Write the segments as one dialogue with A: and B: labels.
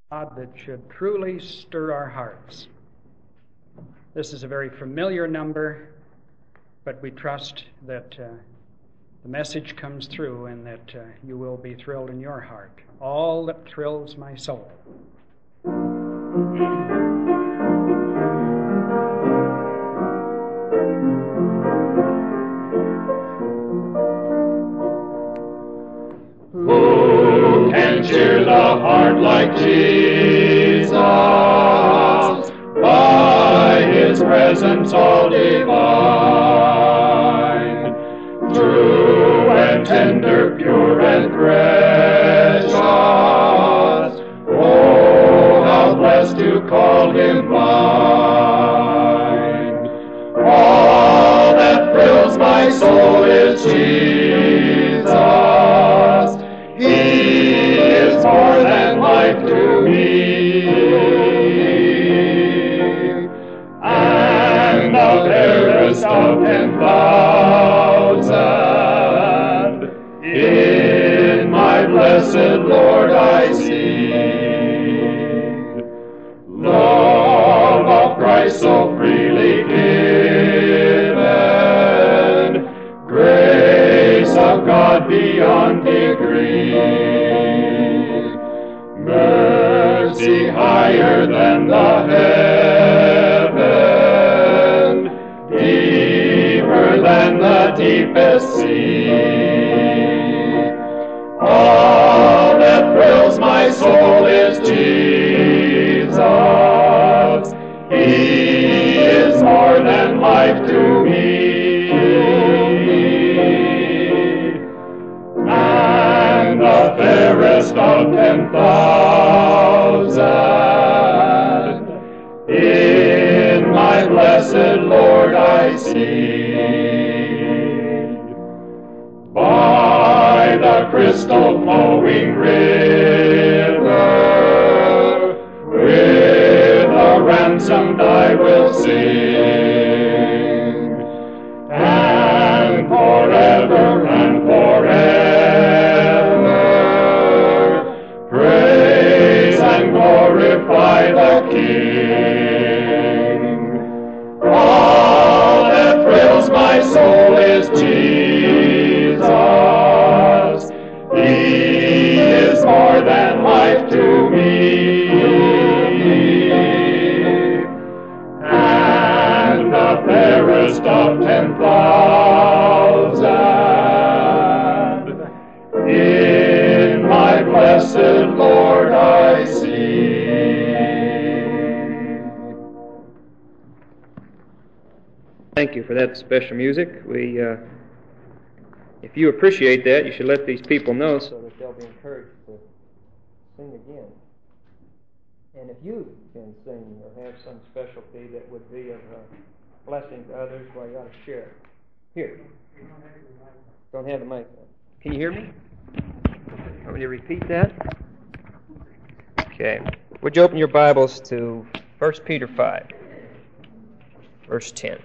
A: God that should truly stir our hearts. This is a very familiar number, but we trust that the message comes through and that you will be thrilled in your heart. All that thrills my soul.
B: Who can cheer the heart like Jesus? By His presence all divine, true and tender, pure and precious. Oh, how blessed to call Him mine. All that thrills my soul is Jesus. He is more than life to me, and the fairest of 10,000 in my blessed Lord I see. Love of Christ so freely given, grace of God beyond degree, mercy higher than the heaven, deeper than the deepest sea. All that thrills my soul is Jesus. He is more than life to me. The fairest of 10,000 in my blessed Lord I see. By the crystal flowing river, with a ransomed I will sing, and forever and forever glorify the King. All that thrills my soul is Jesus. He is more than life to me, and the fairest of 10,000 in my blessed Lord I see.
C: Thank you for that special music. If you appreciate that, you should let these people know so that they'll be encouraged to sing again. And if you can sing or have some specialty that would be of blessing to others, well, you ought to share it. Here. Don't have the mic. Can you hear me? Want me to repeat that? Okay. Would you open your Bibles to 1 Peter 5, verse 10.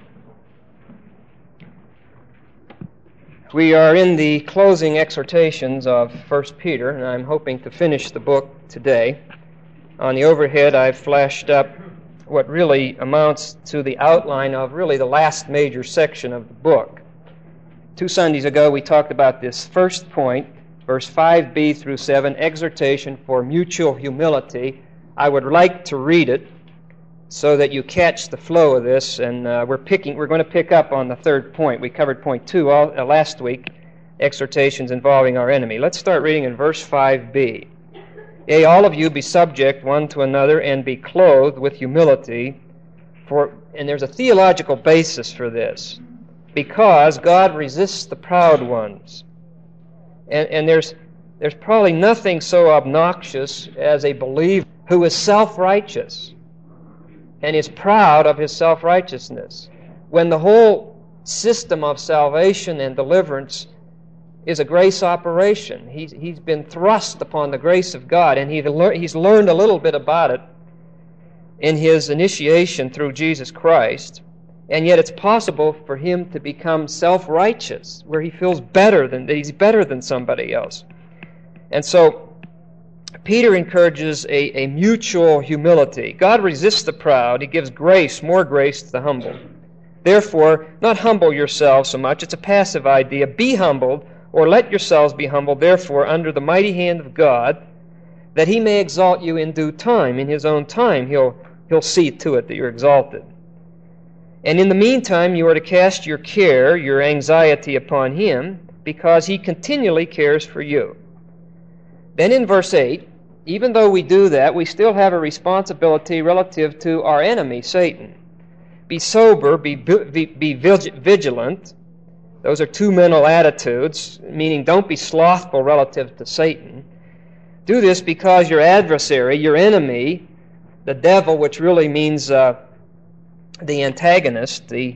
C: We are in the closing exhortations of 1 Peter, and I'm hoping to finish the book today. On the overhead, I've flashed up what really amounts to the outline of really the last major section of the book. 2 Sundays ago, we talked about this first point, verse 5b through 7, exhortation for mutual humility. I would like to read it so that you catch the flow of this, and we're going to pick up on the third point. We covered point 2 last week, exhortations involving our enemy. Let's start reading in verse 5b. Yea, all of you be subject one to another, and be clothed with humility, and there's a theological basis for this, because God resists the proud ones. And there's probably nothing so obnoxious as a believer who is self-righteous and is proud of his self-righteousness, when the whole system of salvation and deliverance is a grace operation. He's been thrust upon the grace of God, and he's learned a little bit about it in his initiation through Jesus Christ, and yet it's possible for him to become self-righteous, where he feels he's better than somebody else. And so Peter encourages a mutual humility. God resists the proud. He gives grace, more grace to the humble. Therefore, not humble yourselves so much. It's a passive idea. Be humbled, or let yourselves be humbled, therefore, under the mighty hand of God, that He may exalt you in due time. In His own time, He'll see to it that you're exalted. And in the meantime, you are to cast your care, your anxiety upon Him, because He continually cares for you. Then in verse 8, even though we do that, we still have a responsibility relative to our enemy, Satan. Be sober, be vigilant. Those are two mental attitudes, meaning don't be slothful relative to Satan. Do this because your adversary, your enemy, the devil, which really means the antagonist, the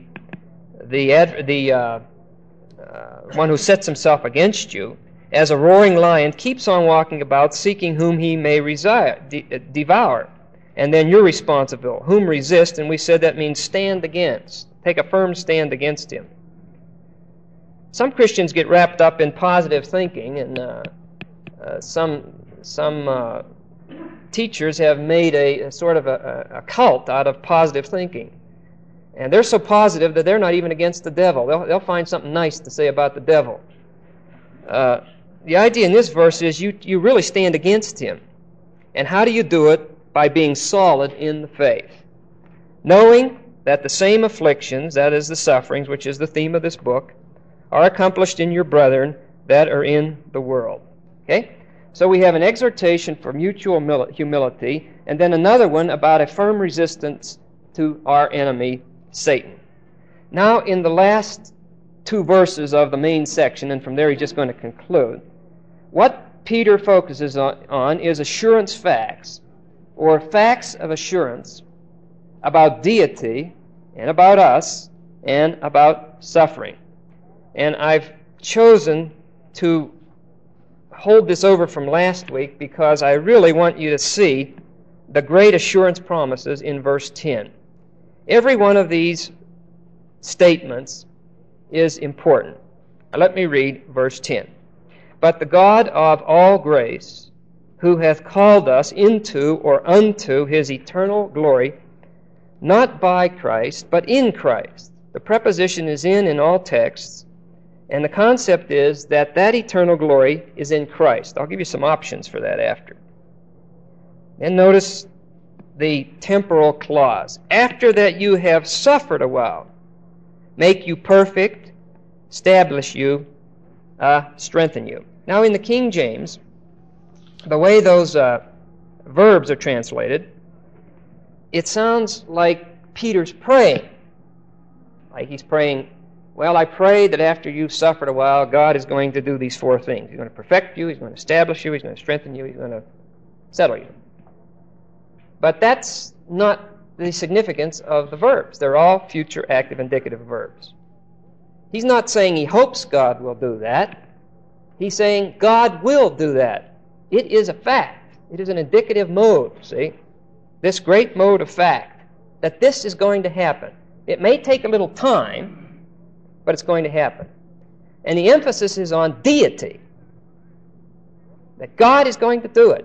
C: one who sets himself against you, as a roaring lion, keeps on walking about, seeking whom he may devour. And then you're responsible. Whom resist, and we said that means stand against. Take a firm stand against him. Some Christians get wrapped up in positive thinking, and some teachers have made a sort of a cult out of positive thinking. And they're so positive that they're not even against the devil. They'll find something nice to say about the devil. The idea in this verse is you really stand against him. And how do you do it? By being solid in the faith. Knowing that the same afflictions, that is the sufferings, which is the theme of this book, are accomplished in your brethren that are in the world. Okay? So we have an exhortation for mutual humility, and then another one about a firm resistance to our enemy, Satan. Now, in the last two verses of the main section, and from there he's just going to conclude, what Peter focuses on is assurance facts, or facts of assurance about deity and about us and about suffering. And I've chosen to hold this over from last week because I really want you to see the great assurance promises in verse 10. Every one of these statements is important. Now let me read verse 10. But the God of all grace, who hath called us into or unto His eternal glory, not by Christ, but in Christ. The preposition is in all texts, and the concept is that eternal glory is in Christ. I'll give you some options for that after. And notice the temporal clause. After that you have suffered a while, make you perfect, establish you, strengthen you. Now in the King James, the way those verbs are translated, it sounds like Peter's praying. Like he's praying, well, I pray that after you've suffered a while, God is going to do these four things. He's going to perfect you, He's going to establish you, He's going to strengthen you, He's going to settle you. But that's not the significance of the verbs. They're all future active indicative verbs. He's not saying he hopes God will do that. He's saying God will do that. It is a fact. It is an indicative mode, see? This great mode of fact, that this is going to happen. It may take a little time, but it's going to happen. And the emphasis is on deity, that God is going to do it.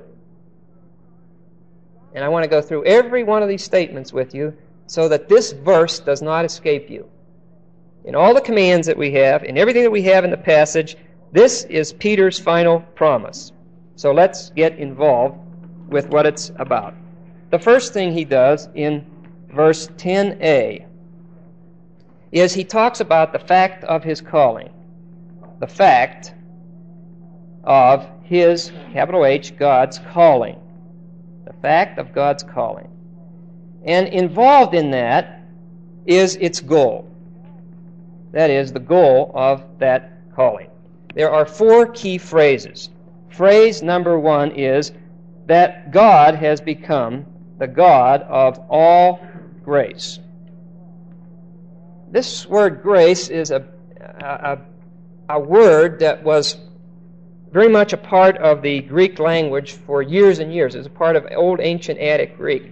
C: And I want to go through every one of these statements with you so that this verse does not escape you. In all the commands that we have, in everything that we have in the passage, this is Peter's final promise. So let's get involved with what it's about. The first thing he does in verse 10a is he talks about the fact of his calling. The fact of his, capital H, God's calling. The fact of God's calling. And involved in that is its goal. That is, the goal of that calling. There are four key phrases. Phrase number one is that God has become the God of all grace. This word grace is a word that was very much a part of the Greek language for years and years. It was a part of old ancient Attic Greek.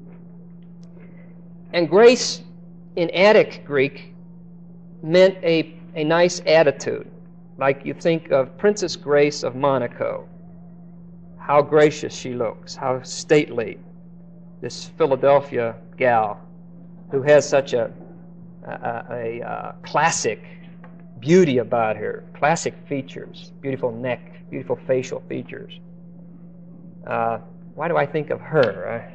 C: And grace in Attic Greek meant a nice attitude. Like you think of Princess Grace of Monaco. how gracious she looks, how stately, this Philadelphia gal who has such a classic beauty about her, classic features, beautiful neck, beautiful facial features. Why do I think of her?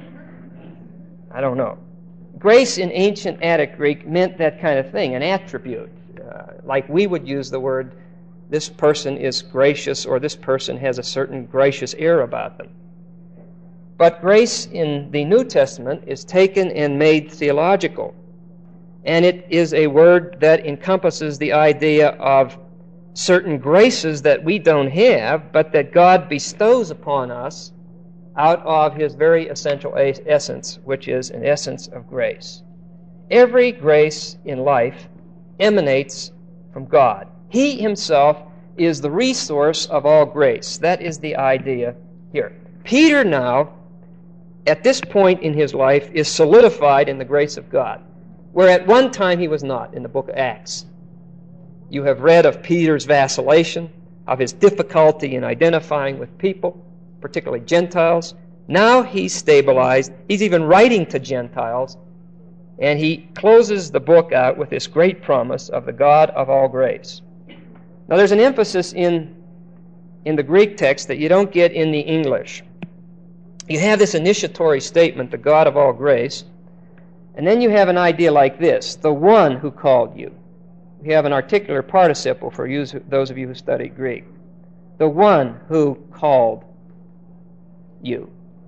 C: I don't know. Grace in ancient Attic Greek meant that kind of thing, an attribute. Like we would use the word, this person is gracious, or this person has a certain gracious air about them. But grace in the New Testament is taken and made theological. And it is a word that encompasses the idea of certain graces that we don't have, but that God bestows upon us out of His very essential essence, which is an essence of grace. Every grace in life emanates from God. He Himself is the resource of all grace. That is the idea here. Peter now, at this point in his life, is solidified in the grace of God, where at one time he was not in the book of Acts. You have read of Peter's vacillation, of his difficulty in identifying with people, particularly Gentiles. Now he's stabilized. He's even writing to Gentiles, and he closes the book out with this great promise of the God of all grace. Now there's an emphasis in the Greek text that you don't get in the English. You have this initiatory statement, the God of all grace, and then you have an idea like this, the one who called you. We have an articular participle for those of you who study Greek. The one who called you.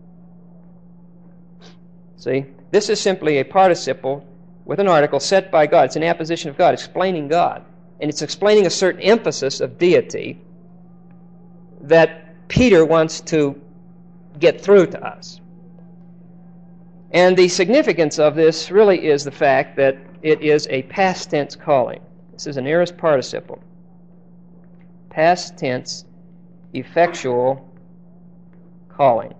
C: See, this is simply a participle with an article set by God. It's an apposition of God, explaining God. And it's explaining a certain emphasis of deity that Peter wants to get through to us. And the significance of this really is the fact that it is a past tense calling. This is an aorist participle. Past tense, effectual calling.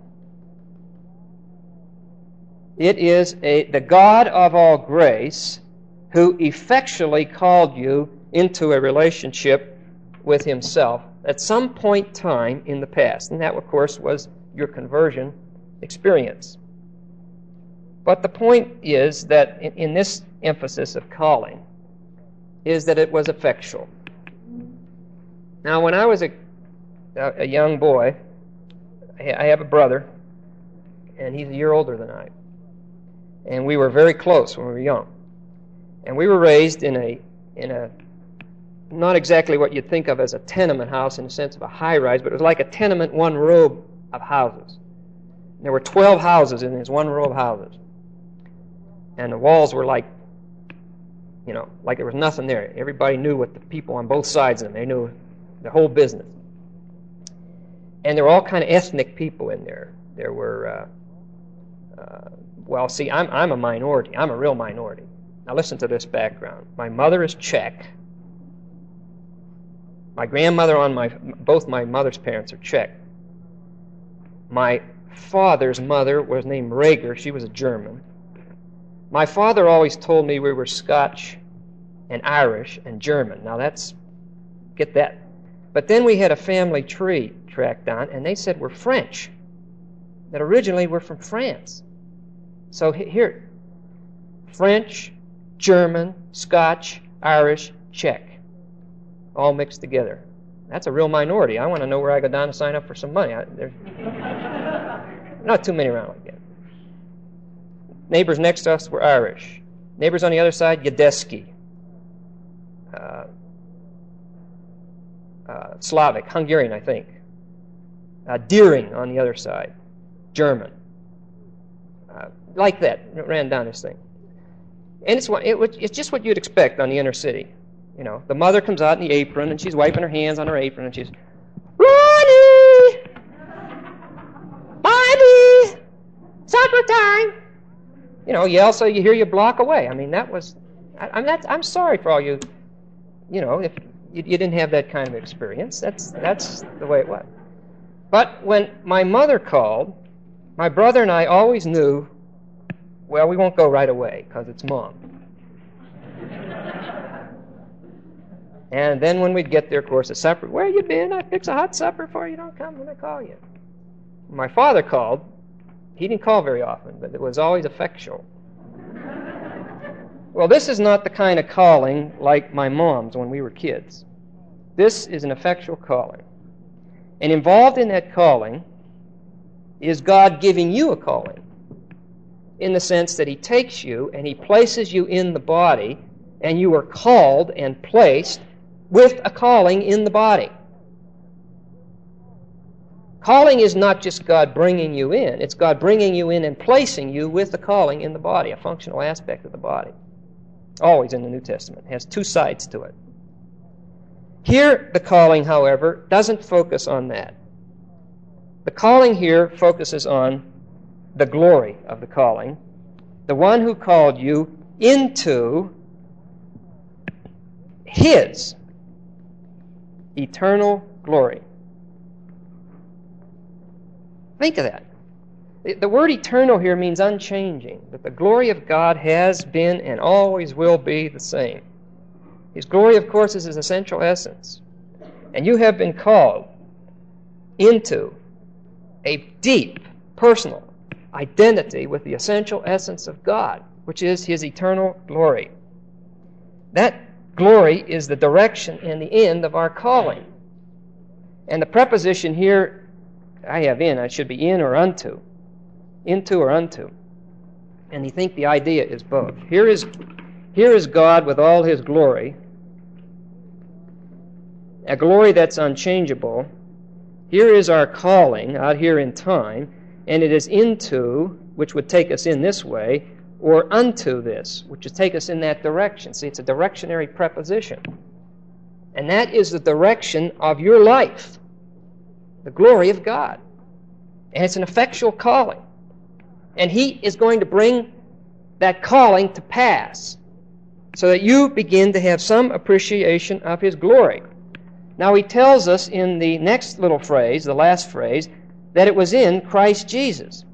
C: It is the God of all grace who effectually called you into a relationship with Himself at some point in time in the past. And that, of course, was your conversion experience. But the point is that in this emphasis of calling is that it was effectual. Now, when I was a young boy, I have a brother, and he's a year older than I. And we were very close when we were young. And we were raised in a not exactly what you'd think of as a tenement house in the sense of a high-rise, but it was like a tenement one row of houses. There were 12 houses in this one row of houses. And the walls were like there was nothing there. Everybody knew what the people on both sides of them. They knew the whole business. And there were all kind of ethnic people in there. There were, I'm a minority. I'm a real minority. Now listen to this background. My mother is Czech. My grandmother both my mother's parents are Czech. My father's mother was named Rager. She was a German. My father always told me we were Scotch and Irish and German. Now get that. But then we had a family tree tracked down, and they said we're French. That originally we're from France. So here, French, German, Scotch, Irish, Czech, all mixed together. That's a real minority. I want to know where I go down to sign up for some money. There's not too many around like that. Neighbors next to us were Irish. Neighbors on the other side, Yadeski. Slavic, Hungarian, I think. Deering on the other side, German. Like that, it ran down this thing. And it's just what you'd expect on the inner city. You know, the mother comes out in the apron, and she's wiping her hands on her apron, and she's, Ronnie! Bobby! Supper time! You know, yell so you hear you block away. I mean, I'm sorry for all you know, if you didn't have that kind of experience. That's the way it was. But when my mother called, my brother and I always knew, well, we won't go right away because it's Mom. And then when we'd get there, of course, at supper, where you been? I fix a hot supper for you. Don't come when I call you. My father called. He didn't call very often, but it was always effectual. Well, this is not the kind of calling like my mom's when we were kids. This is an effectual calling. And involved in that calling is God giving you a calling, in the sense that He takes you and He places you in the body, and you are called and placed with a calling in the body. Calling is not just God bringing you in. It's God bringing you in and placing you with a calling in the body, a functional aspect of the body. Always in the New Testament. It has two sides to it. Here, the calling, however, doesn't focus on that. The calling here focuses on the glory of the calling, the one who called you into His eternal glory. Think of that. The word eternal here means unchanging, that the glory of God has been and always will be the same. His glory, of course, is His essential essence. And you have been called into a deep, personal identity with the essential essence of God, which is His eternal glory. That glory is the direction and the end of our calling. And the preposition here, I have in, it should be in or unto. Into or unto. And you think the idea is both. Here is God with all His glory, a glory that's unchangeable. Here is our calling out here in time, and it is into, which would take us in this way, or unto this, which would take us in that direction. See, it's a directionary preposition. And that is the direction of your life, the glory of God. And it's an effectual calling. And He is going to bring that calling to pass so that you begin to have some appreciation of His glory. Now, He tells us in the next little phrase, the last phrase, that it was in Christ Jesus.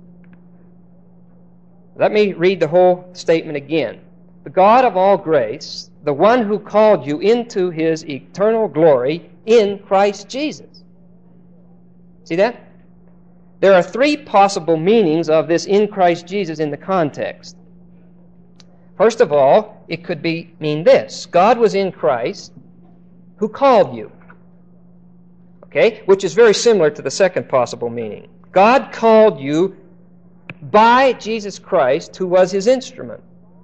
C: Let me read the whole statement again. The God of all grace, the one who called you into His eternal glory in Christ Jesus. See that? There are three possible meanings of this in Christ Jesus in the context. First of all, it could mean this. God was in Christ who called you. Okay? Which is very similar to the second possible meaning. God called you by Jesus Christ, who was His instrument.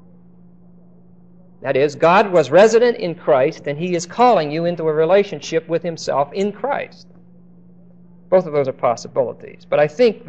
C: That is, God was resident in Christ, and He is calling you into a relationship with Himself in Christ. Both of those are possibilities. But I think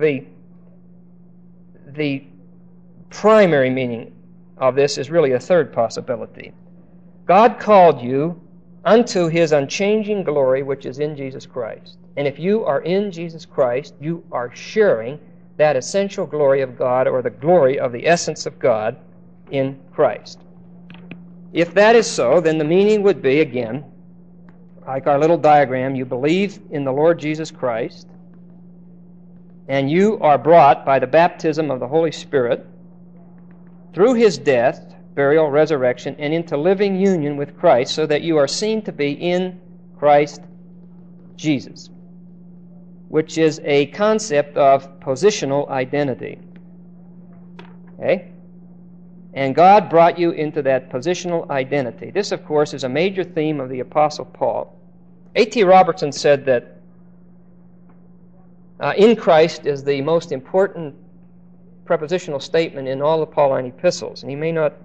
C: the primary meaning of this is really a third possibility. God called you unto His unchanging glory, which is in Jesus Christ. And if you are in Jesus Christ, you are sharing that essential glory of God, or the glory of the essence of God in Christ. If that is so, then the meaning would be, again, like our little diagram, you believe in the Lord Jesus Christ, and you are brought by the baptism of the Holy Spirit through His death, burial, resurrection, and into living union with Christ, so that you are seen to be in Christ Jesus, which is a concept of positional identity. Okay? And God brought you into that positional identity. This, of course, is a major theme of the Apostle Paul. A.T. Robertson said that in Christ is the most important prepositional statement in all the Pauline epistles, and he may not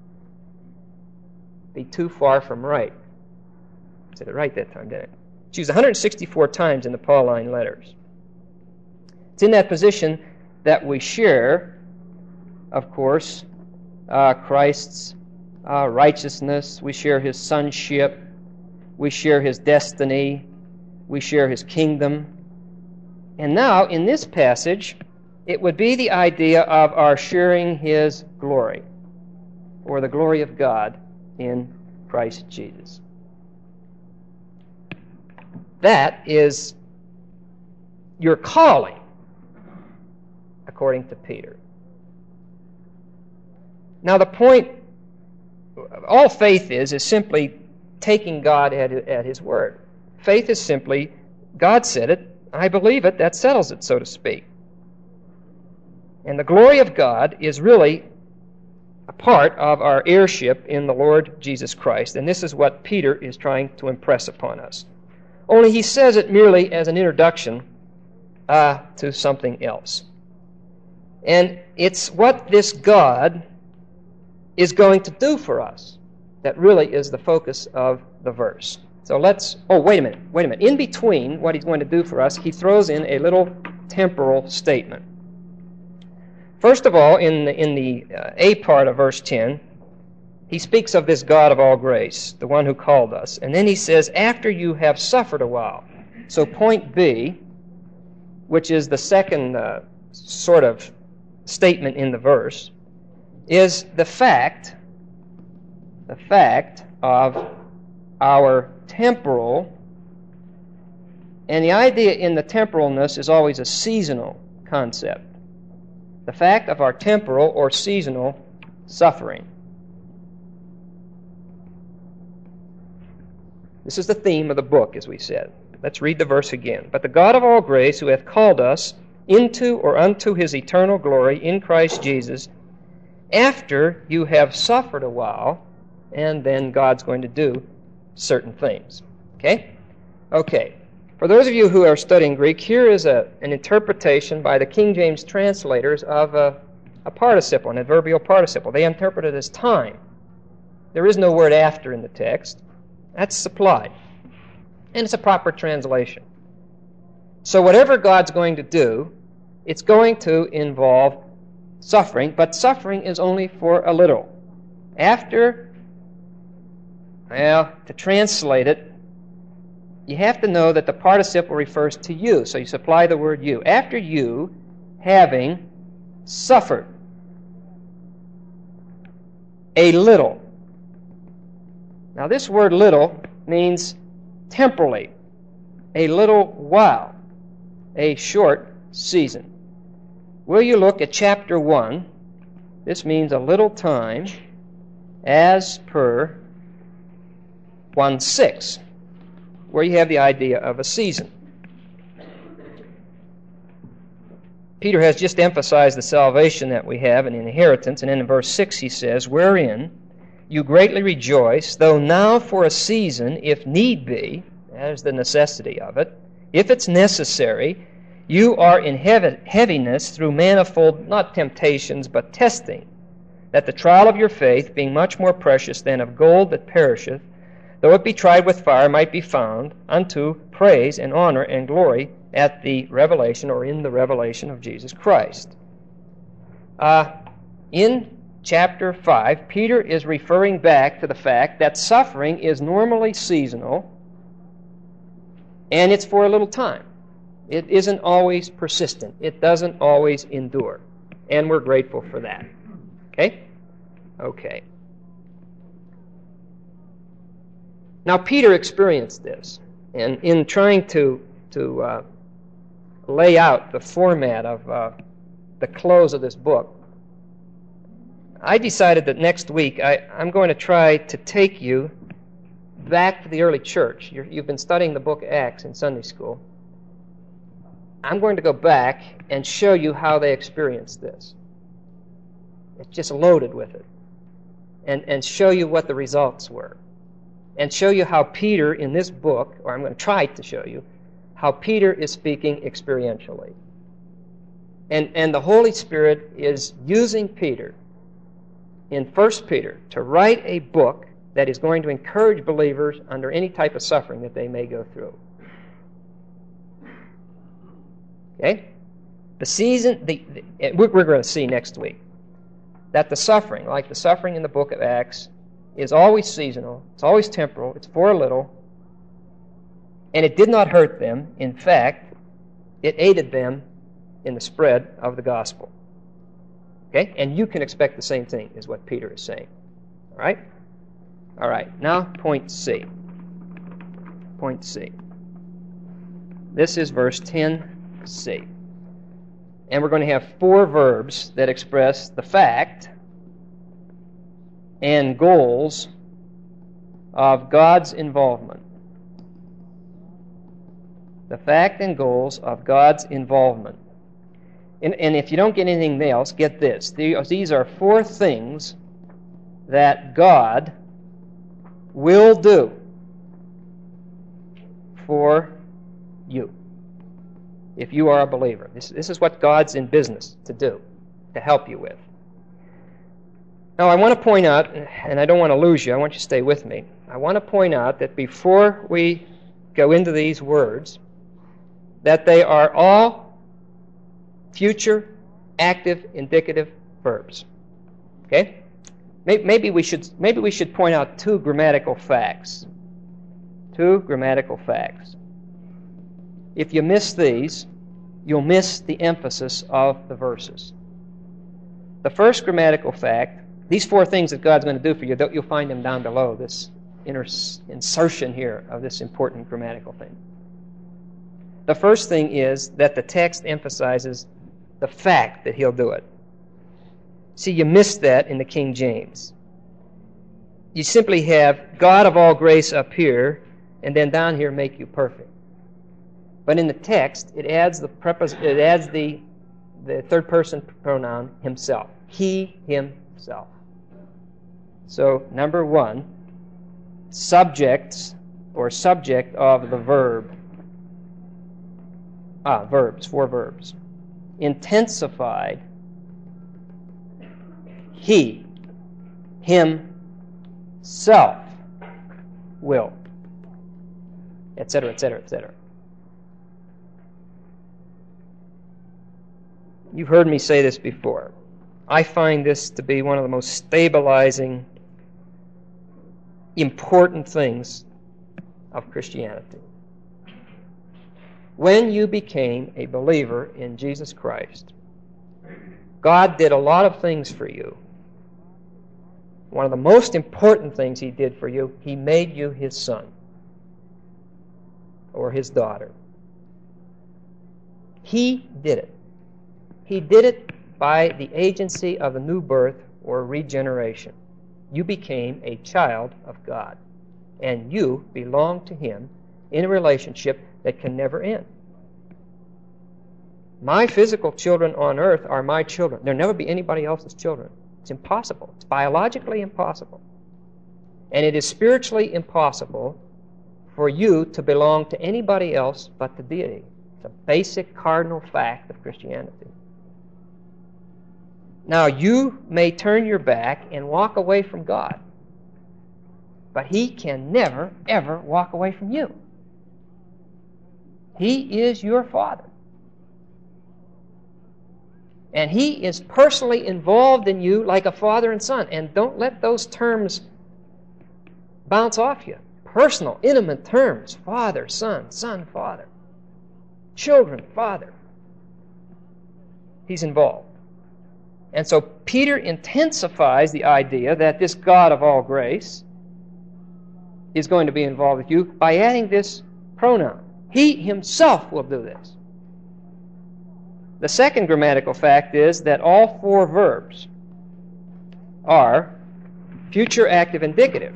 C: be too far from right. I said it right that time, didn't I? It's used 164 times in the Pauline letters. It's in that position that we share, of course, Christ's righteousness. We share His sonship. We share His destiny. We share His kingdom. And now, in this passage, it would be the idea of our sharing His glory, or the glory of God in Christ Jesus. That is your calling, according to Peter. Now, the point, all faith is simply taking God at His word. Faith is simply, God said it, I believe it. That settles it, so to speak. And the glory of God is really a part of our heirship in the Lord Jesus Christ. And this is what Peter is trying to impress upon us. Only he says it merely as an introduction to something else. And it's what this God is going to do for us that really is the focus of the verse. So wait a minute. In between what he's going to do for us, he throws in a little temporal statement. First of all, in the A part of verse 10, he speaks of this God of all grace, the one who called us. And then he says, after you have suffered a while. So point B, which is the second sort of statement in the verse, is the fact of our temporal, and the idea in the temporalness is always a seasonal concept. The fact of our temporal or seasonal suffering. This is the theme of the book, as we said. Let's read the verse again. But the God of all grace, who hath called us into or unto his eternal glory in Christ Jesus, after you have suffered a while, and then God's going to do certain things. Okay? Okay. For those of you who are studying Greek, here is an interpretation by the King James translators of a participle, an adverbial participle. They interpret it as time. There is no word after in the text. That's supplied. And it's a proper translation. So whatever God's going to do, it's going to involve suffering, but suffering is only for a little. To translate it, you have to know that the participle refers to you, so you supply the word you. After you, having suffered a little. Now this word little means temporally, a little while, a short season. Will you look at chapter 1? This means a little time, as per 1:6, where you have the idea of a season. Peter has just emphasized the salvation that we have, an inheritance, and in verse 6 he says, wherein you greatly rejoice, though now for a season, if need be, that is the necessity of it, if it's necessary, you are in heaviness through manifold, not temptations, but testing, that the trial of your faith, being much more precious than of gold that perisheth, though it be tried with fire, might be found unto praise and honor and glory at the revelation, or in the revelation of Jesus Christ. In chapter 5, Peter is referring back to the fact that suffering is normally seasonal, and it's for a little time. It isn't always persistent. It doesn't always endure. And we're grateful for that. Okay? Okay. Now, Peter experienced this, and in trying to lay out the format of the close of this book, I decided that next week I'm going to try to take you back to the early church. You've been studying the book of Acts in Sunday school. I'm going to go back and show you how they experienced this. It's just loaded with it. And show you what the results were. And show you how Peter in this book, or I'm going to try to show you, how Peter is speaking experientially. And the Holy Spirit is using Peter in 1 Peter to write a book that is going to encourage believers under any type of suffering that they may go through. Okay? The season, we're going to see next week that the suffering, like the suffering in the book of Acts, is always seasonal, it's always temporal, it's for a little, and it did not hurt them. In fact, it aided them in the spread of the gospel. Okay? And you can expect the same thing, is what Peter is saying. All right? All right. Now, point C. Point C. This is verse 10c. And we're going to have 4 verbs that express the fact and goals of God's involvement. the fact and goals of God's involvement. And if you don't get anything else, get this. These are 4 things that God will do for you if you are a believer. This is what God's in business to do, to help you with. Now, I want to point out, and I don't want to lose you, I want you to stay with me. I want to point out that before we go into these words, that they are all future, active, indicative verbs. Okay? Maybe we should point out 2 grammatical facts. 2 grammatical facts. If you miss these, you'll miss the emphasis of the verses. The first grammatical fact, these 4 things that God's going to do for you, you'll find them down below, this insertion here of this important grammatical thing. The first thing is that the text emphasizes the fact that He'll do it. See, you missed that in the King James. You simply have God of all grace up here, and then down here, make you perfect. But in the text, it adds the third person pronoun Himself. He, Himself. So, number 1, subjects or subject of the verb. Verbs, 4 verbs. Intensified. He, Himself will, etc., etc., etc. You've heard me say this before. I find this to be one of the most stabilizing, important things of Christianity. When you became a believer in Jesus Christ, God did a lot of things for you. One of the most important things He did for you, He made you His son or His daughter. He did it. He did it by the agency of a new birth or regeneration. You became a child of God, and you belong to Him in a relationship that can never end. My physical children on earth are my children. There'll never be anybody else's children. It's impossible. It's biologically impossible. And it is spiritually impossible for you to belong to anybody else but the deity. It's a basic cardinal fact of Christianity. Now, you may turn your back and walk away from God, but He can never, ever walk away from you. He is your Father. And He is personally involved in you like a father and son. And don't let those terms bounce off you. Personal, intimate terms. Father, son, son, father. Children, father. He's involved. And so Peter intensifies the idea that this God of all grace is going to be involved with you by adding this pronoun. He Himself will do this. The second grammatical fact is that all 4 verbs are future active indicative.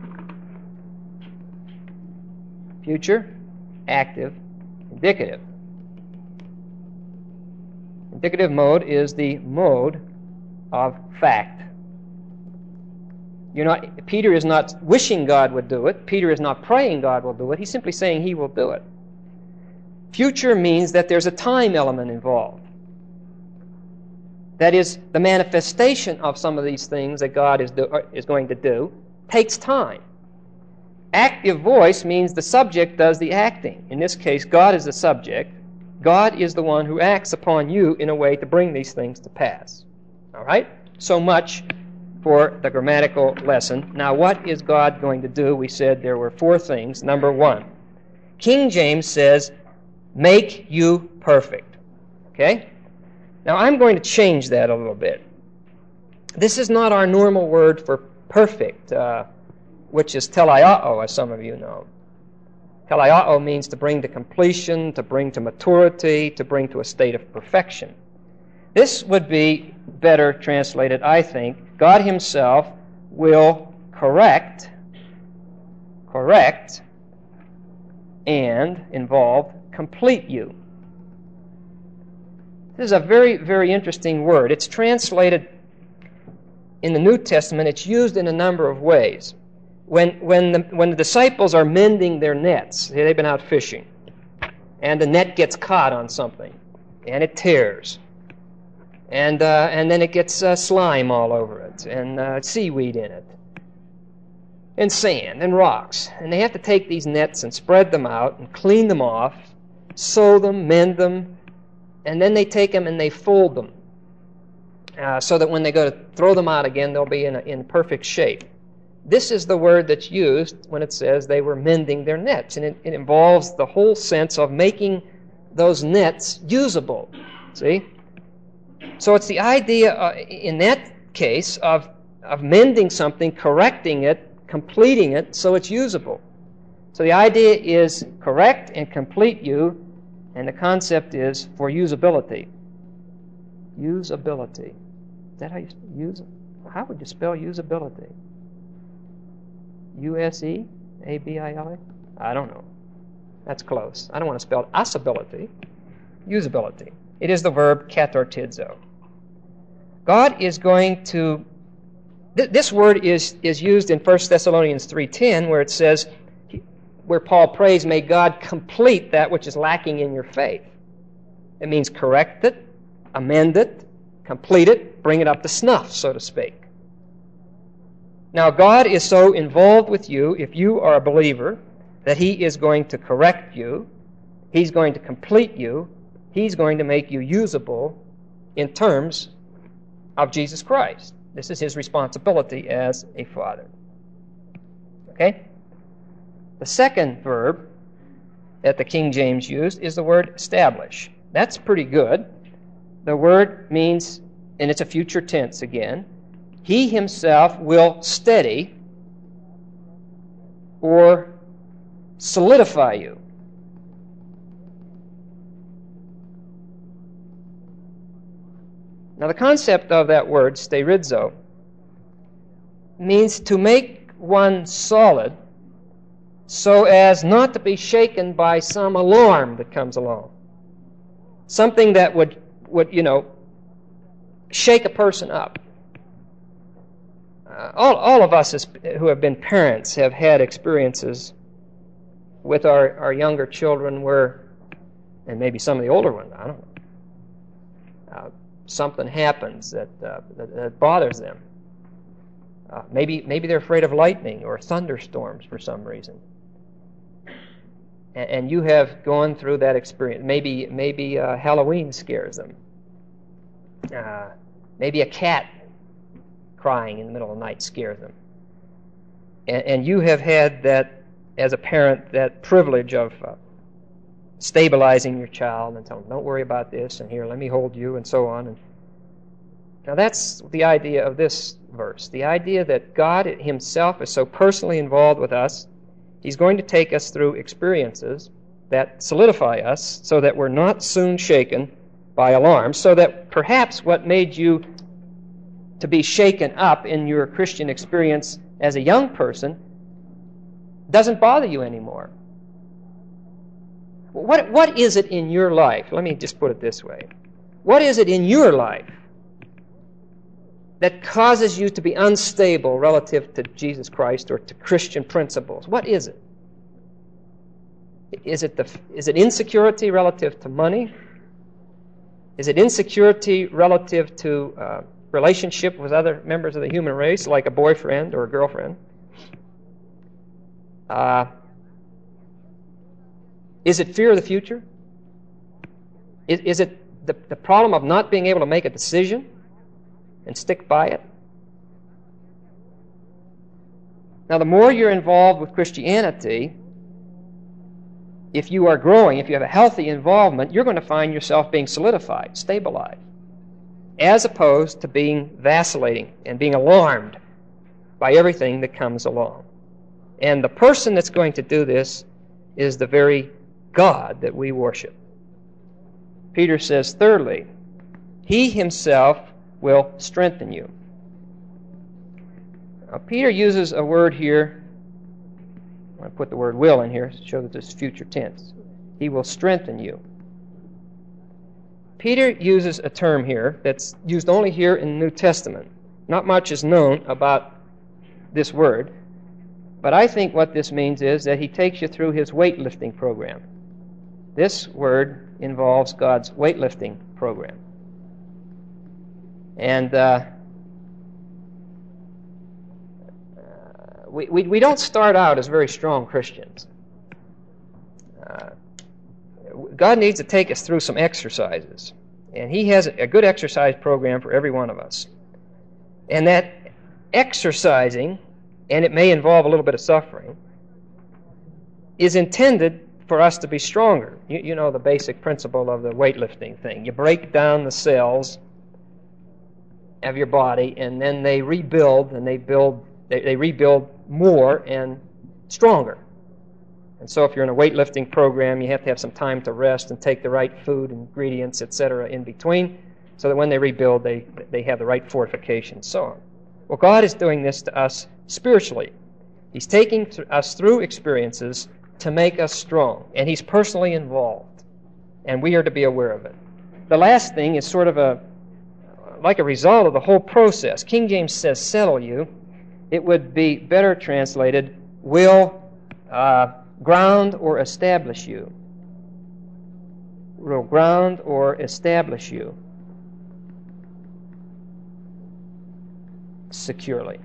C: Future active indicative. Indicative mode is the mode of fact. Peter is not wishing God would do it. Peter is not praying God will do it. He's simply saying He will do it. Future means that there's a time element involved. That is, the manifestation of some of these things that God is going to do takes time. Active voice means the subject does the acting. In this case, God is the subject. God is the one who acts upon you in a way to bring these things to pass. All right? So much for the grammatical lesson. Now, what is God going to do? We said there were 4 things. Number 1, King James says, make you perfect. Okay? Now, I'm going to change that a little bit. This is not our normal word for perfect, which is teleao, as some of you know. Teleao means to bring to completion, to bring to maturity, to bring to a state of perfection. This would be better translated, I think. God Himself will correct, and involve complete you. This is a very, very interesting word. It's translated in the New Testament. It's used in a number of ways. When the disciples are mending their nets, they've been out fishing, and the net gets caught on something, and it tears, and then it gets slime all over it, and seaweed in it, and sand, and rocks, and they have to take these nets and spread them out and clean them off, sew them, mend them, and then they take them and they fold them so that when they go to throw them out again, they'll be in perfect shape. This is the word that's used when it says they were mending their nets, and it involves the whole sense of making those nets usable. See? So it's the idea in that case of mending something, correcting it, completing it so it's usable. So the idea is correct and complete you, and the concept is for usability. Usability. Is that how you use it? How would you spell usability? U-S-E-A-B-I-L-A? I don't know. That's close. I don't want to spell usability. Usability. It is the verb katartizo. God is going to... This word is used in 1 Thessalonians 3:10, where it says, where Paul prays, may God complete that which is lacking in your faith. It means correct it, amend it, complete it, bring it up to snuff, so to speak. Now, God is so involved with you, if you are a believer, that He is going to correct you, He's going to complete you, He's going to make you usable in terms of Jesus Christ. This is His responsibility as a father. Okay? The second verb that the King James used is the word establish. That's pretty good. The word means, and it's a future tense again, He Himself will steady or solidify you. Now the concept of that word, sterizo, means to make one solid so as not to be shaken by some alarm that comes along. Something that would shake a person up. All of us who have been parents have had experiences with our younger children where, and maybe some of the older ones, I don't know, something happens that bothers them. Maybe they're afraid of lightning or thunderstorms for some reason. And you have gone through that experience. Maybe Halloween scares them. Maybe a cat crying in the middle of the night scares them. And you have had that, as a parent, that privilege of stabilizing your child and telling them, don't worry about this, and here, let me hold you, and so on. Now that's the idea of this verse. The idea that God Himself is so personally involved with us, He's going to take us through experiences that solidify us so that we're not soon shaken by alarm, so that perhaps what made you to be shaken up in your Christian experience as a young person doesn't bother you anymore. What is it in your life? Let me just put it this way. What is it in your life that causes you to be unstable relative to Jesus Christ or to Christian principles? What is it? Is it insecurity relative to money? Is it insecurity relative to relationship with other members of the human race, like a boyfriend or a girlfriend? Is it fear of the future? Is it the problem of not being able to make a decision and stick by it? Now, the more you're involved with Christianity, if you are growing, if you have a healthy involvement, you're going to find yourself being solidified, stabilized, as opposed to being vacillating and being alarmed by everything that comes along. And the person that's going to do this is the very God that we worship. Peter says, thirdly, He Himself will strengthen you. Now, Peter uses a word here. I put the word will in here to show that this is future tense. He will strengthen you. Peter uses a term here that's used only here in the New Testament. Not much is known about this word, but I think what this means is that he takes you through his weightlifting program. This word involves God's weightlifting program. And we don't start out as very strong Christians. God needs to take us through some exercises. And he has a good exercise program for every one of us. And that exercising, and it may involve a little bit of suffering, is intended for us to be stronger. You know the basic principle of the weightlifting thing. You break down the cells of your body, and then they rebuild, and they rebuild more and stronger. And so if you're in a weightlifting program, you have to have some time to rest and take the right food, ingredients, etc. in between, so that when they rebuild, they have the right fortification and so on. Well, God is doing this to us spiritually. He's taking us through experiences to make us strong, and He's personally involved, and we are to be aware of it. The last thing is sort of like a result of the whole process. King James says, settle you. It would be better translated, will ground or establish you. Will ground or establish you securely.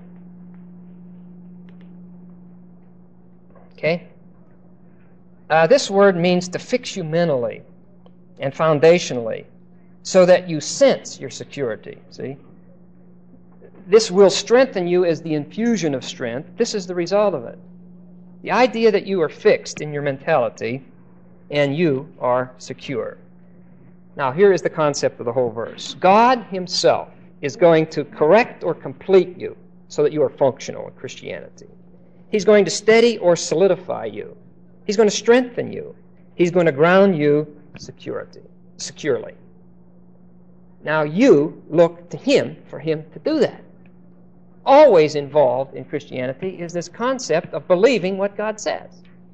C: Okay? This word means to fix you mentally and foundationally so that you sense your security. See? This will strengthen you as the infusion of strength. This is the result of it. The idea that you are fixed in your mentality and you are secure. Now, here is the concept of the whole verse. God Himself is going to correct or complete you so that you are functional in Christianity. He's going to steady or solidify you. He's going to strengthen you. He's going to ground you securely. Now, you look to Him for Him to do that. Always involved in Christianity is this concept of believing what God says.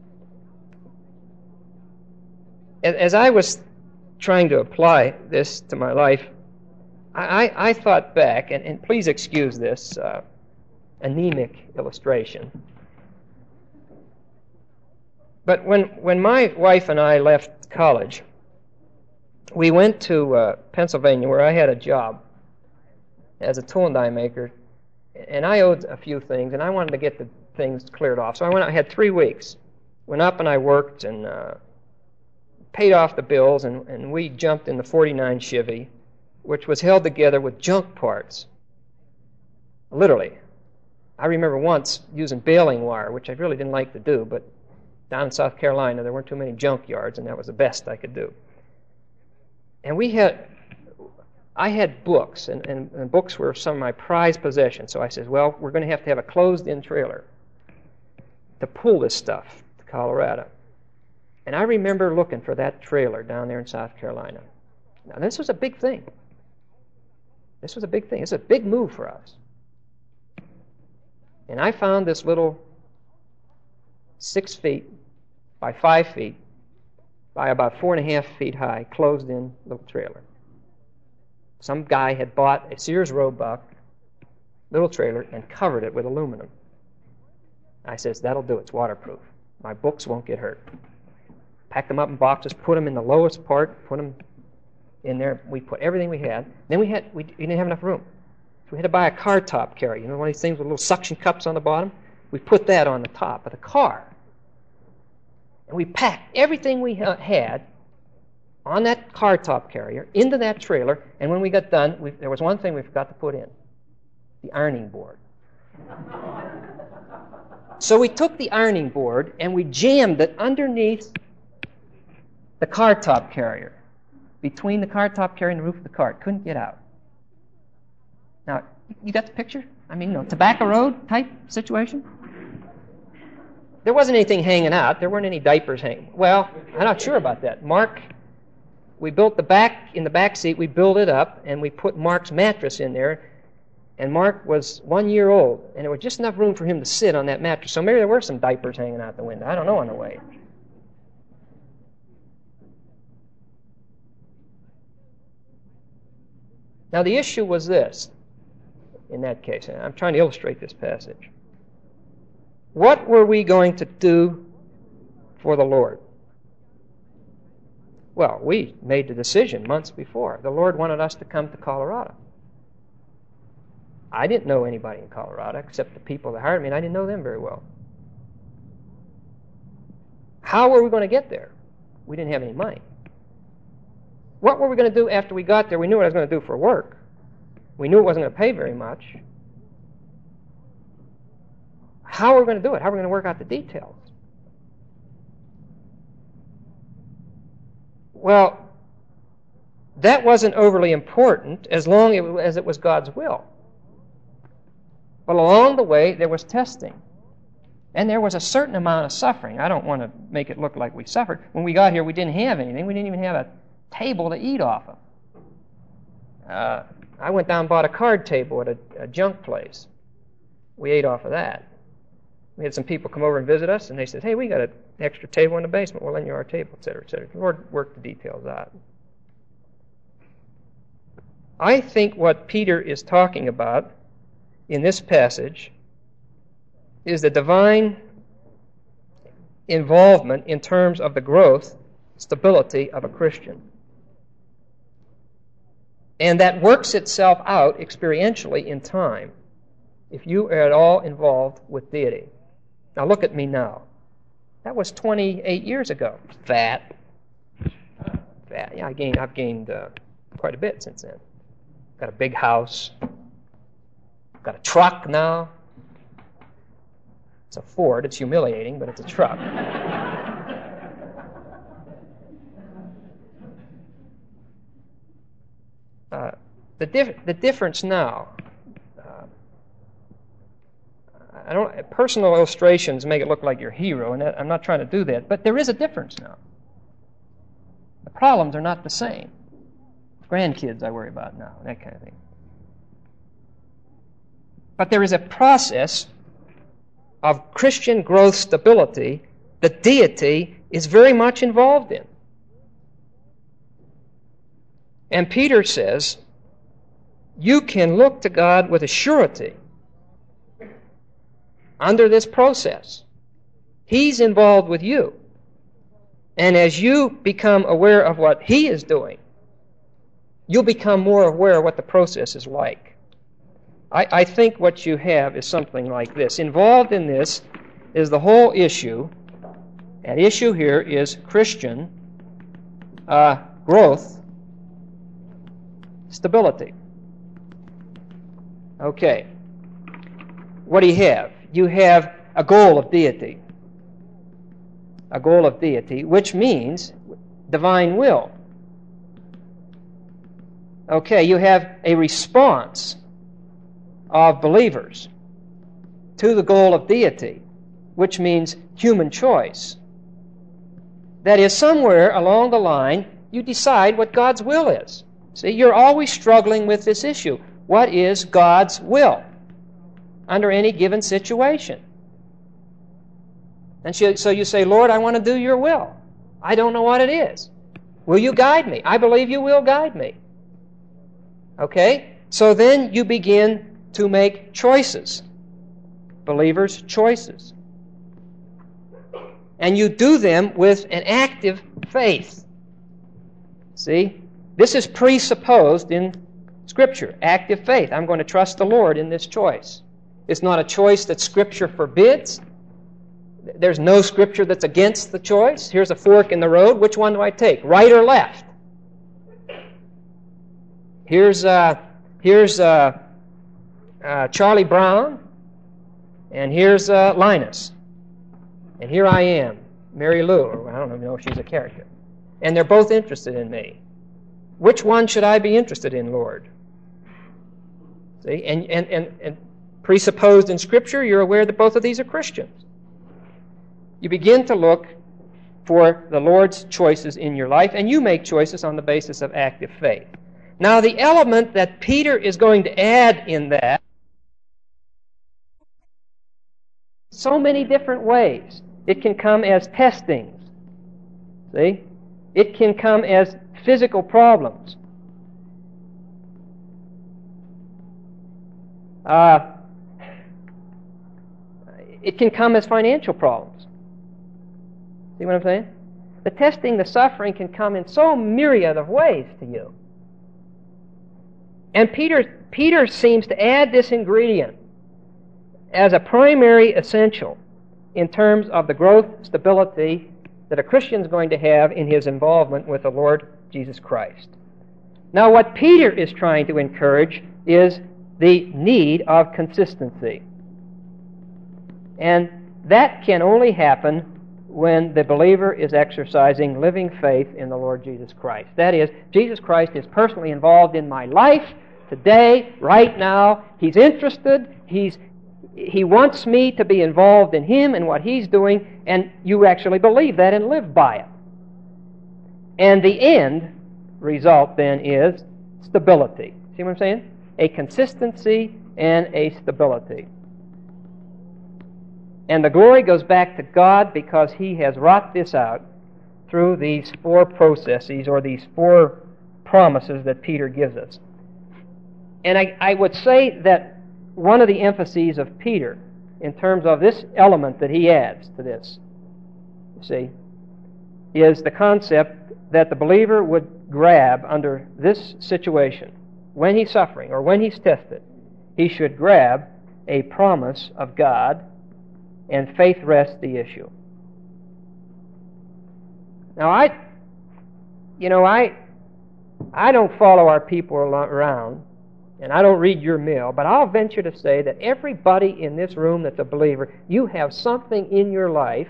C: As I was trying to apply this to my life, I thought back, and please excuse this anemic illustration, but when my wife and I left college, we went to Pennsylvania, where I had a job as a tool and die maker. And I owed a few things, and I wanted to get the things cleared off. So I went out, I had 3 weeks. Went up and I worked and paid off the bills, and we jumped in the 49 Chevy, which was held together with junk parts. Literally. I remember once using baling wire, which I really didn't like to do, but down in South Carolina there weren't too many junk yards, and that was the best I could do. And I had books, and books were some of my prized possessions. So I said, well, we're going to have a closed-in trailer to pull this stuff to Colorado. And I remember looking for that trailer down there in South Carolina. Now, this was a big thing. This was a big thing. It's a big move for us. And I found this little 6 feet by 5 feet by about 4.5 feet high, closed-in little trailer. Some guy had bought a Sears Roebuck little trailer and covered it with aluminum. I says, that'll do. It's waterproof. My books won't get hurt. Packed them up in boxes, put them in the lowest part, put them in there. We put everything we had. Then we didn't have enough room. So we had to buy a car top carrier. You know, one of these things with little suction cups on the bottom? We put that on the top of the car. And we packed everything we had on that car top carrier into that trailer, and when we got done, there was one thing we forgot to put in: the ironing board. So we took the ironing board and we jammed it underneath the car top carrier, between the car top carrier and the roof of the car. It couldn't get out. Now, you got the picture? I mean, Tobacco Road type situation? There wasn't anything hanging out. There weren't any diapers hanging. Well, I'm not sure about that. We built in the back seat, we built it up, and we put Mark's mattress in there, and Mark was 1 year old, and there was just enough room for him to sit on that mattress. So maybe there were some diapers hanging out the window. I don't know on the way. Now, the issue was this, in that case, and I'm trying to illustrate this passage. What were we going to do for the Lord? Well, we made the decision months before. The Lord wanted us to come to Colorado. I didn't know anybody in Colorado except the people that hired me, and I didn't know them very well. How were we going to get there? We didn't have any money. What were we going to do after we got there? We knew what I was going to do for work. We knew it wasn't going to pay very much. How were we going to do it? How were we going to work out the details? Well, that wasn't overly important as long as it was God's will. But along the way, there was testing. And there was a certain amount of suffering. I don't want to make it look like we suffered. When we got here, we didn't have anything. We didn't even have a table to eat off of. I went down and bought a card table at a junk place. We ate off of that. We had some people come over and visit us, and they said, hey, we got an extra table in the basement. We'll lend you our table, etc., etc. The Lord worked the details out. I think what Peter is talking about in this passage is the divine involvement in terms of the growth, stability of a Christian. And that works itself out experientially in time if you are at all involved with deity. Now look at me now. That was 28 years ago. Fat. Yeah, I've gained quite a bit since then. Got a big house. Got a truck now. It's a Ford. It's humiliating, but it's a truck. The difference now. Personal illustrations make it look like you're a hero, and I'm not trying to do that. But there is a difference now. The problems are not the same. Grandkids I worry about now, that kind of thing. But there is a process of Christian growth stability that deity is very much involved in. And Peter says, you can look to God with a surety under this process. He's involved with you. And as you become aware of what He is doing, you'll become more aware of what the process is like. I think what you have is something like this. Involved in this is the whole issue. An issue here is Christian growth, stability. Okay. What do you have? You have a goal of deity. A goal of deity, which means divine will. Okay, you have a response of believers to the goal of deity, which means human choice. That is, somewhere along the line, you decide what God's will is. See, you're always struggling with this issue. What is God's will under any given situation? And so you say, Lord, I want to do your will. I don't know what it is. Will you guide me? I believe you will guide me. Okay? So then you begin to make choices. Believers' choices. And you do them with an active faith. See? This is presupposed in Scripture. Active faith. I'm going to trust the Lord in this choice. It's not a choice that Scripture forbids. There's no Scripture that's against the choice. Here's a fork in the road. Which one do I take? Right or left? Here's Charlie Brown, and here's Linus. And here I am, Mary Lou, or I don't even know if she's a character. And they're both interested in me. Which one should I be interested in, Lord? See, and presupposed in Scripture, you're aware that both of these are Christians. You begin to look for the Lord's choices in your life, and you make choices on the basis of active faith. Now, the element that Peter is going to add in that, so many different ways. It can come as testings. See? It can come as physical problems. It can come as financial problems. See what I'm saying? The testing, the suffering can come in so myriad of ways to you. And Peter seems to add this ingredient as a primary essential in terms of the growth, stability that a Christian is going to have in his involvement with the Lord Jesus Christ. Now, what Peter is trying to encourage is the need of consistency. And that can only happen when the believer is exercising living faith in the Lord Jesus Christ. That is, Jesus Christ is personally involved in my life today, right now. He's interested. He wants me to be involved in Him and what He's doing, and you actually believe that and live by it. And the end result then is stability. See what I'm saying? A consistency and a stability. And the glory goes back to God because He has wrought this out through these four processes or these four promises that Peter gives us. And I would say that one of the emphases of Peter in terms of this element that he adds to this, you see, is the concept that the believer would grab under this situation. When he's suffering or when he's tested, he should grab a promise of God and faith rest the issue. Now, I don't follow our people around, and I don't read your mail, but I'll venture to say that everybody in this room that's a believer, you have something in your life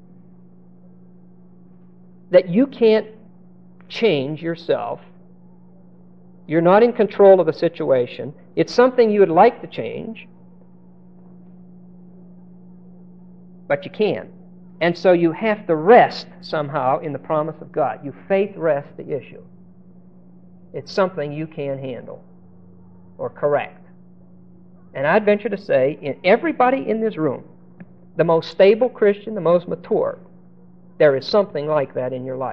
C: that you can't change yourself. You're not in control of the situation. It's something you would like to change, but you can't. And so you have to rest somehow in the promise of God. You faith rest the issue. It's something you can handle or correct. And I'd venture to say, in everybody in this room, the most stable Christian, the most mature, there is something like that in your life.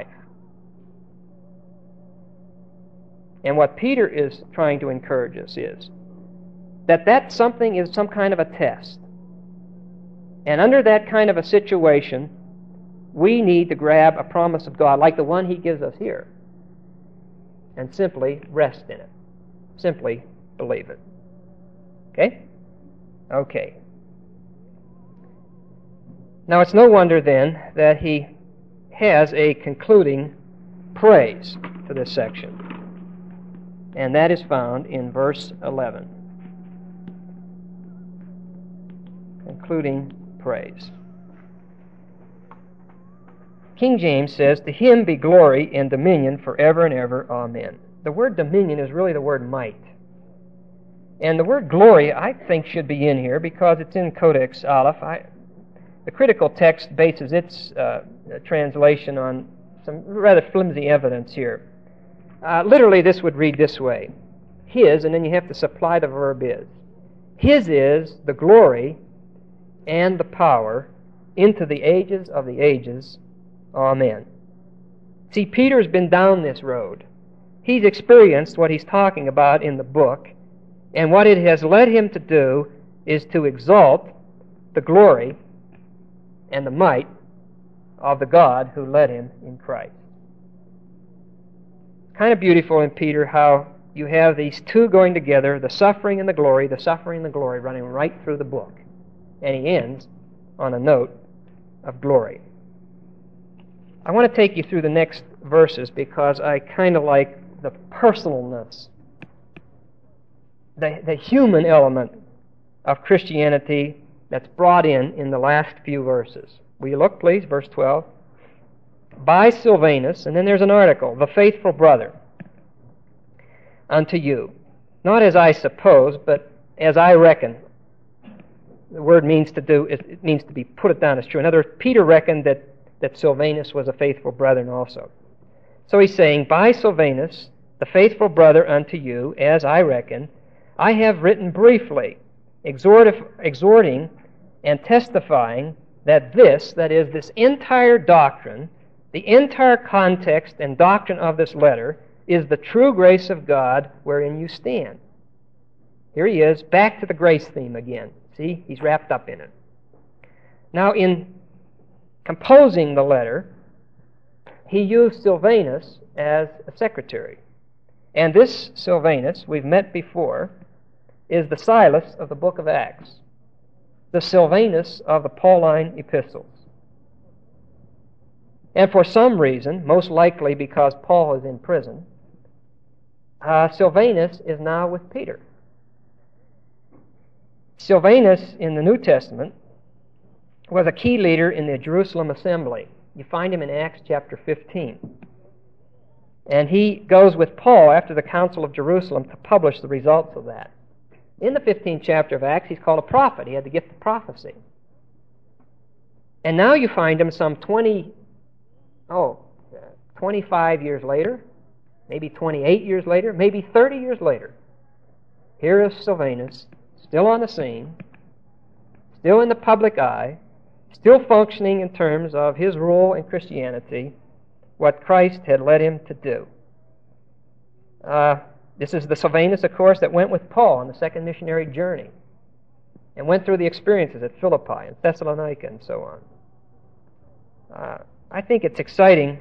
C: And what Peter is trying to encourage us is that something is some kind of a test. And under that kind of a situation, we need to grab a promise of God like the one He gives us here and simply rest in it. Simply believe it. Okay? Okay. Now, it's no wonder then that he has a concluding praise to this section. And that is found in verse 11. Concluding praise. King James says, "To Him be glory and dominion forever and ever. Amen." The word dominion is really the word might. And the word glory, I think, should be in here because it's in Codex Aleph. The critical text bases its translation on some rather flimsy evidence here. Literally, this would read this way. His, and then you have to supply the verb is. His is the glory and the power into the ages of the ages. Amen. See, Peter's been down this road. He's experienced what he's talking about in the book, and what it has led him to do is to exalt the glory and the might of the God who led him in Christ. Kind of beautiful in Peter how you have these two going together, the suffering and the glory running right through the book. And he ends on a note of glory. I want to take you through the next verses because I kind of like the personalness, the human element of Christianity that's brought in the last few verses. Will you look, please? Verse 12. By Silvanus, and then there's an article, the faithful brother, unto you. Not as I suppose, but as I reckon. The word means to do, it means to be put it down as true. In other words, Peter reckoned that Silvanus was a faithful brother also. So he's saying, by Silvanus, the faithful brother unto you, as I reckon, I have written briefly, exhorting and testifying that this entire doctrine, the entire context and doctrine of this letter, is the true grace of God wherein you stand. Here he is, back to the grace theme again. See, he's wrapped up in it. Now, in composing the letter, he used Silvanus as a secretary. And this Silvanus, we've met before, is the Silas of the book of Acts, the Silvanus of the Pauline epistles. And for some reason, most likely because Paul is in prison, Silvanus is now with Peter. Silvanus in the New Testament was a key leader in the Jerusalem assembly. You find him in Acts chapter 15. And he goes with Paul after the Council of Jerusalem to publish the results of that. In the 15th chapter of Acts, he's called a prophet. He had the gift of prophecy. And now you find him some 25 years later, maybe 28 years later, maybe 30 years later. Here is Silvanus, still on the scene, still in the public eye, still functioning in terms of his role in Christianity, what Christ had led him to do. This is the Silvanus, of course, that went with Paul on the second missionary journey and went through the experiences at Philippi and Thessalonica and so on. I think it's exciting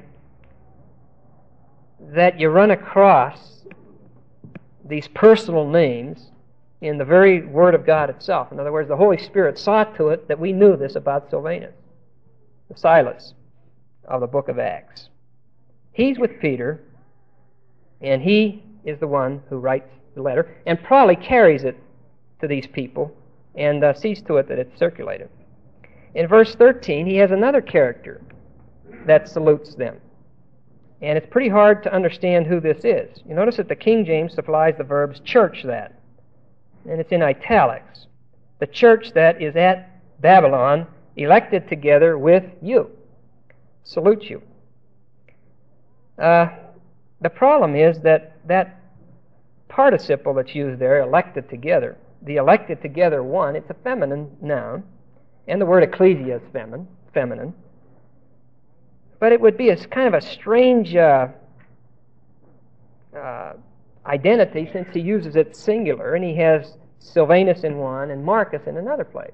C: that you run across these personal names in the very Word of God itself. In other words, the Holy Spirit saw to it that we knew this about Silvanus, the Silas of the book of Acts. He's with Peter, and he is the one who writes the letter and probably carries it to these people and sees to it that it's circulated. In verse 13, he has another character that salutes them. And it's pretty hard to understand who this is. You notice that the King James supplies the verbs church that, and it's in italics. The church that is at Babylon, elected together with you. Salute you. The problem is that participle that's used there, elected together, the elected together one, it's a feminine noun, and the word ecclesia is feminine. But it would be a kind of a strange identity since he uses it singular, and he has Silvanus in one and Marcus in another place.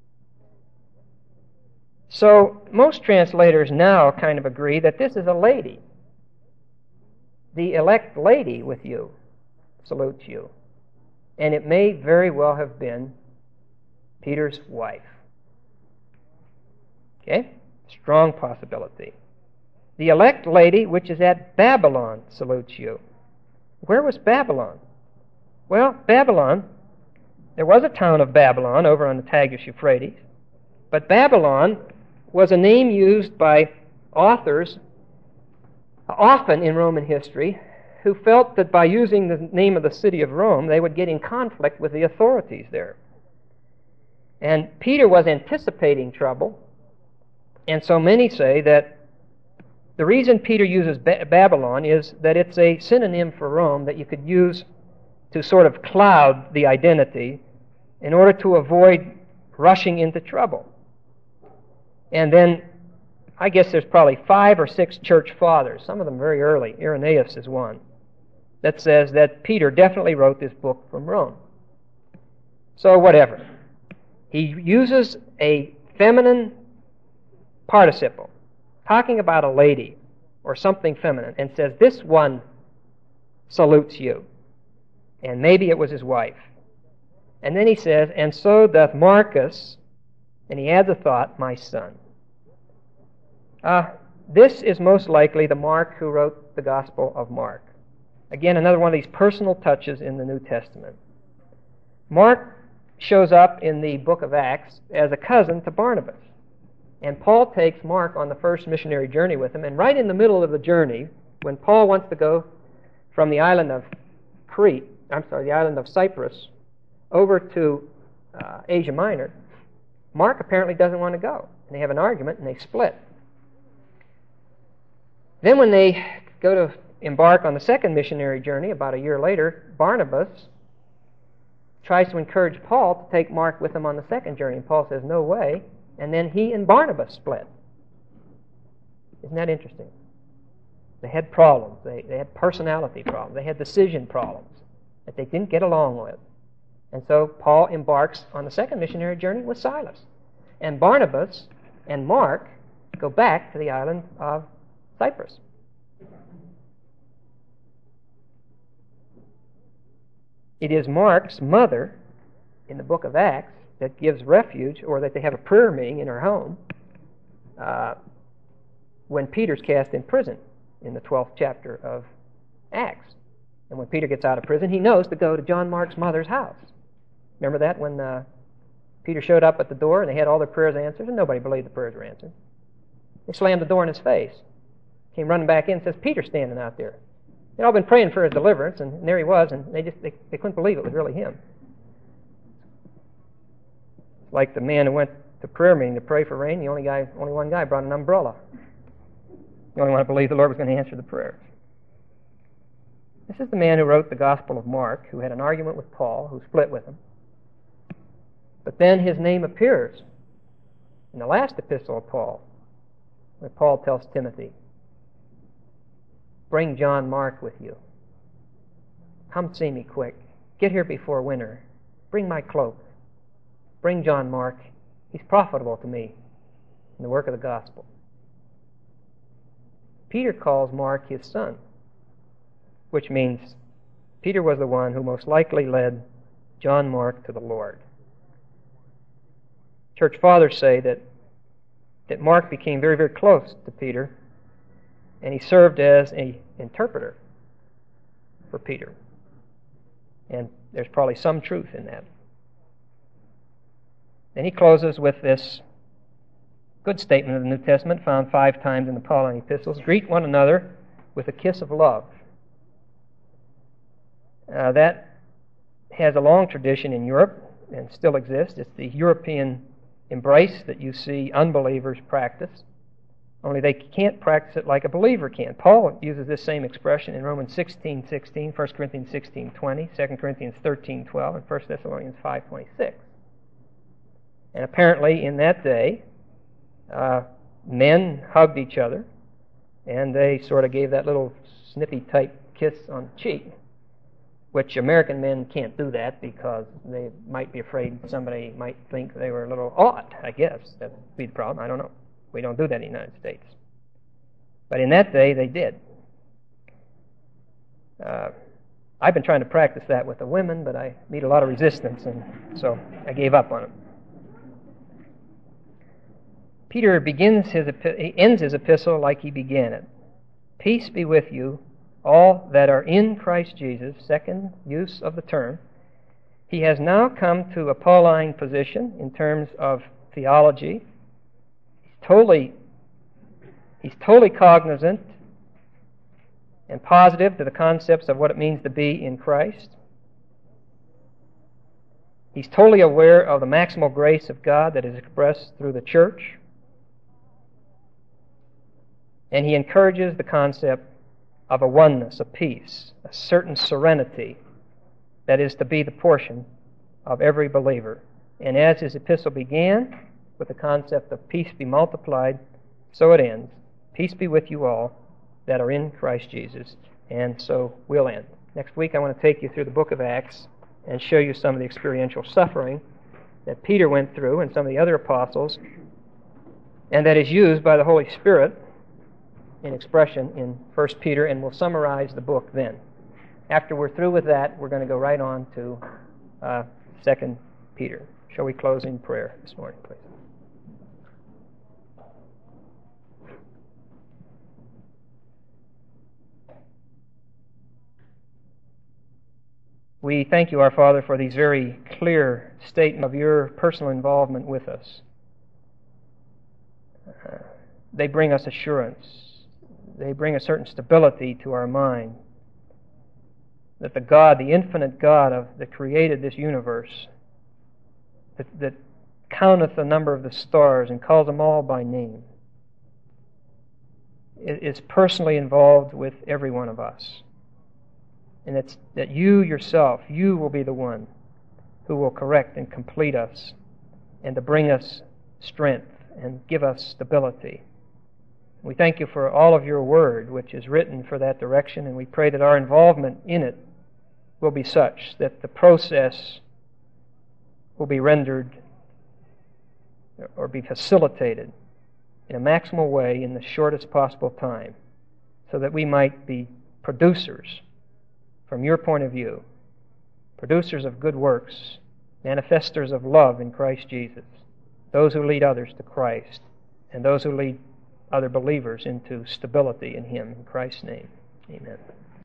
C: So most translators now kind of agree that this is a lady. The elect lady with you salutes you. And it may very well have been Peter's wife. Okay? Strong possibility. The elect lady which is at Babylon salutes you. Where was Babylon? Well, Babylon, there was a town of Babylon over on the Tigris-Euphrates, but Babylon was a name used by authors often in Roman history who felt that by using the name of the city of Rome, they would get in conflict with the authorities there. And Peter was anticipating trouble, and so many say that the reason Peter uses Babylon is that it's a synonym for Rome that you could use to sort of cloud the identity in order to avoid rushing into trouble. And then I guess there's probably 5 or 6 church fathers, some of them very early, Irenaeus is one, that says that Peter definitely wrote this book from Rome. So whatever. He uses a feminine participle, talking about a lady or something feminine, and says, this one salutes you. And maybe it was his wife. And then he says, and so doth Marcus, and he adds a thought, my son. This is most likely the Mark who wrote the Gospel of Mark. Again, another one of these personal touches in the New Testament. Mark shows up in the book of Acts as a cousin to Barnabas. And Paul takes Mark on the first missionary journey with him, and right in the middle of the journey, when Paul wants to go from the island of the island of Cyprus, over to Asia Minor, Mark apparently doesn't want to go. And they have an argument, and they split. Then when they go to embark on the second missionary journey, about a year later, Barnabas tries to encourage Paul to take Mark with him on the second journey. And Paul says, no way. And then he and Barnabas split. Isn't that interesting? They had problems. They had personality problems. They had decision problems that they didn't get along with. And so Paul embarks on the second missionary journey with Silas. And Barnabas and Mark go back to the island of Cyprus. It is Mark's mother in the book of Acts that gives refuge, or that they have a prayer meeting in her home when Peter's cast in prison in the 12th chapter of Acts. And when Peter gets out of prison, he knows to go to John Mark's mother's house. Remember that when Peter showed up at the door and they had all their prayers answered, and nobody believed the prayers were answered. They slammed the door in his face. Came running back in and says, Peter's standing out there. They'd all been praying for his deliverance, and there he was, and they couldn't believe it was really him. It's like the man who went to prayer meeting to pray for rain. Only one guy brought an umbrella. The only one who believed the Lord was going to answer the prayers. This is the man who wrote the Gospel of Mark, who had an argument with Paul, who split with him. But then his name appears in the last epistle of Paul, where Paul tells Timothy, bring John Mark with you. Come see me quick. Get here before winter. Bring my cloak. Bring John Mark. He's profitable to me in the work of the gospel. Peter calls Mark his son, which means Peter was the one who most likely led John Mark to the Lord. Church fathers say that Mark became very, very close to Peter, and he served as an interpreter for Peter. And there's probably some truth in that. And he closes with this good statement of the New Testament, found 5 times in the Pauline epistles. Greet one another with a kiss of love. That has a long tradition in Europe and still exists. It's the European embrace that you see unbelievers practice, only they can't practice it like a believer can. Paul uses this same expression in Romans 16:16, 1 Corinthians 16:20, 2 Corinthians 13:12, and 1 Thessalonians 5:26. And apparently in that day, men hugged each other, and they sort of gave that little snippy-type kiss on the cheek, which American men can't do that because they might be afraid somebody might think they were a little odd, I guess. That would be the problem. I don't know. We don't do that in the United States. But in that day, they did. I've been trying to practice that with the women, but I meet a lot of resistance, and so I gave up on it. Peter ends his epistle like he began it. Peace be with you, all that are in Christ Jesus, second use of the term. He has now come to a Pauline position in terms of theology. He's totally cognizant and positive to the concepts of what it means to be in Christ. He's totally aware of the maximal grace of God that is expressed through the church. And he encourages the concept of a oneness, a peace, a certain serenity that is to be the portion of every believer. And as his epistle began with the concept of peace be multiplied, so it ends. Peace be with you all that are in Christ Jesus. And so we'll end. Next week I want to take you through the book of Acts and show you some of the experiential suffering that Peter went through and some of the other apostles, and that is used by the Holy Spirit in expression in 1 Peter, and we'll summarize the book then. After we're through with that, we're going to go right on to 2 Peter. Shall we close in prayer this morning, please? We thank you, our Father, for these very clear statements of your personal involvement with us. They bring us assurance. They bring a certain stability to our mind that the God, the infinite God that created this universe, that counteth the number of the stars and calls them all by name, is personally involved with every one of us. And it's that you yourself, you will be the one who will correct and complete us and to bring us strength and give us stability. We thank you for all of your word, which is written for that direction, and we pray that our involvement in it will be such that the process will be rendered or be facilitated in a maximal way in the shortest possible time, so that we might be producers, from your point of view, producers of good works, manifestors of love in Christ Jesus, those who lead others to Christ, and those who lead other believers into stability in Him. In Christ's name, amen.